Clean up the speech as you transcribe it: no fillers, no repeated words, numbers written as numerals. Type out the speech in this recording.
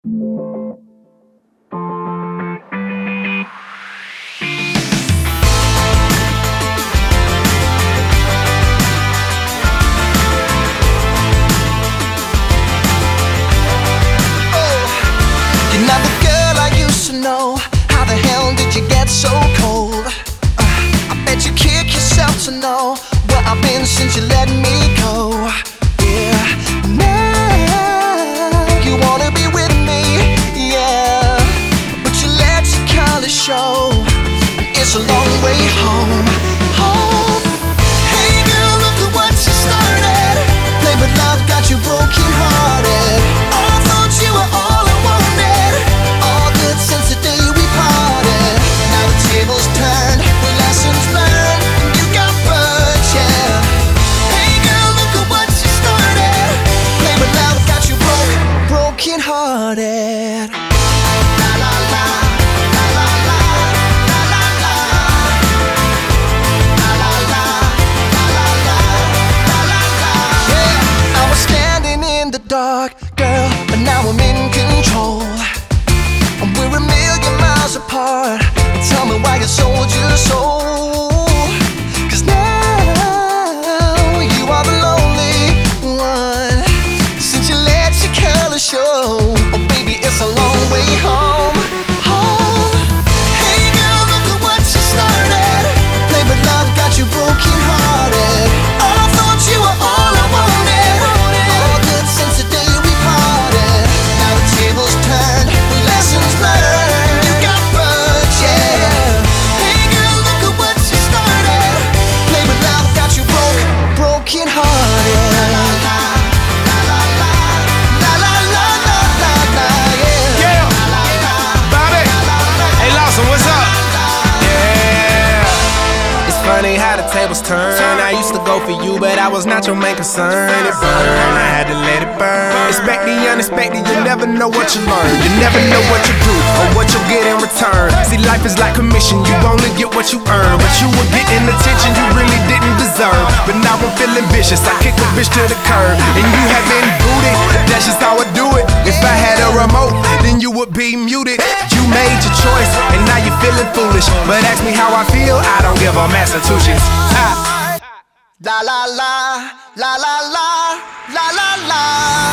You're not the girl I used to know. How the hell did you get so cold? I bet you kick yourself to know where I've been since you let me go. Yeah, now you wanna be with me, yeah, but you let your colors show, and it's a long way home, home. Hey girl, look at what you started. Play with love, got you broken hearted. I thought you were all I wanted. All good since the day we parted. Now the tables turned, with lessons learned, and you got burned, yeah. Hey girl, look at what you started. Play with love, got you broken hearted. La la la, la la la, la la la, la la la, la la la, la la la. Yeah, I was standing in the dark, girl, but now I'm in control. And we're a million miles apart. Tell me why you sold your soul. 'Cause now you are the lonely one. Since you let your colors show, oh baby, it's a long way home, home. Hey girl, look at what you started. Play with love, got you broken hearted. I thought you were all I wanted. All good since the day we parted. Now the tables turned, with lessons learned, you got burned, yeah. Hey girl, look at what you started. Play with love, got you broken hearted. La la la, la la la, la la la, la la, yeah. Yeah, La la la, Bobby. la la la. Hey Lawson, what's up? Yeah. It's funny how the tables turn. I used to go for you, but I was not your main concern. It burned, I had to let it burn. Expect the unexpected, you never know what you learn. You never know what you do or what you'll get in return. See, life is like commission, you only get what you earn. But you were getting attention you really didn't deserve. But now I'm feeling vicious, I kick a bitch to the curb. And you have been booted, that's just how I do it. If I had a remote, then you would be muted. You made your choice, and now you're feeling foolish. But ask me how I feel, I don't give a Massachusetts. La la la, la la la, la la la.